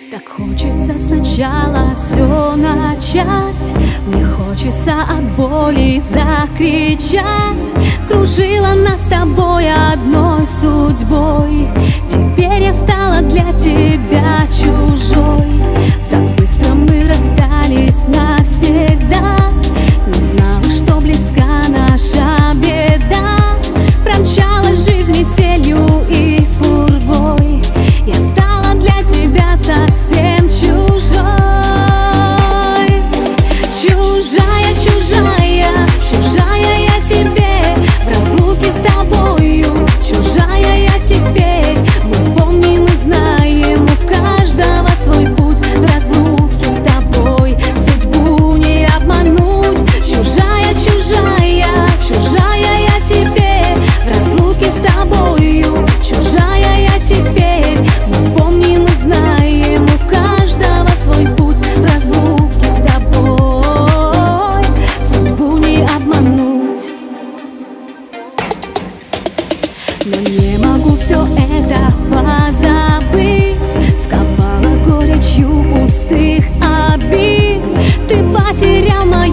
Так хочется сначала все начать. Мне хочется от боли закричать. Кружила нас с тобой одной судьбой. Теперь я стала для тебя чужой. Так быстро мы расстались навсегда. Не знала, что близка наша беда. Промчалась жизнь метелью и пургой. Я стала для тебя совсем чужой. Чужая, чужая, чужая я тебе. В разлуке с тобою чужая я теперь. Мы помним и знаем, у каждого свой путь. В разлуке с тобой судьбу не обмануть. Чужая, чужая, чужая я тебе. В разлуке с тобою чужая я теперь. Мы помним и знаем, у каждого свой путь. В разлуке с тобой судьбу не обмануть. Но не могу все это позабыть. Сковала горечью пустых обид. Ты потерял мою